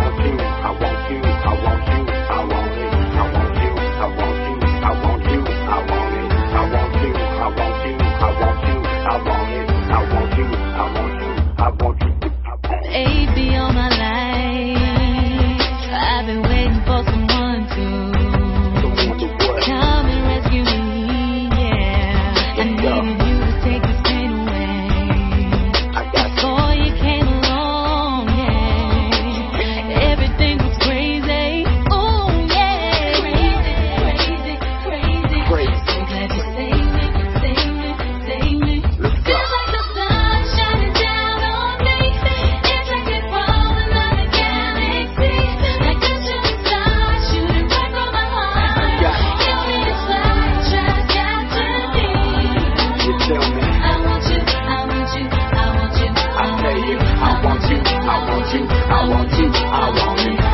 want you, I want you, I want you, I want it. I want you, I want you, I want you, I want it. I want you, I want you, I want you, I want it. I want you, I want you, I want you. Baby, all my life, I've been waiting for someone to come and rescue me, yeah. I needed you to take this pain away. Before you came along, yeah. Everything was crazy, oh yeah. Crazy, crazy, crazy. So glad you saved me, saved me, saved me. Feels like the sun shining down on me. It's like it falling on the galaxy. Like a shooting star shooting right from my heart. You need a fly, just capture me. You tell me, I want you, I want you, I want you. I tell you, I want you, I want you, I want you, I want it.